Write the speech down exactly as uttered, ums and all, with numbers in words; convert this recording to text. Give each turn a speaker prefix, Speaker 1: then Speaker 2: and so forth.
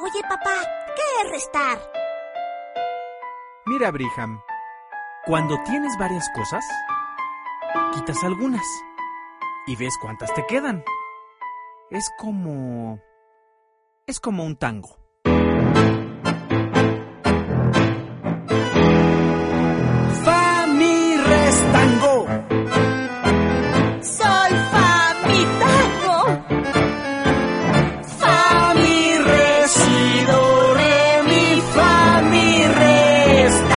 Speaker 1: Oye, papá, ¿qué es restar?
Speaker 2: Mira, Brigham, cuando tienes varias cosas, quitas algunas y ves cuántas te quedan. Es como... es como un tango.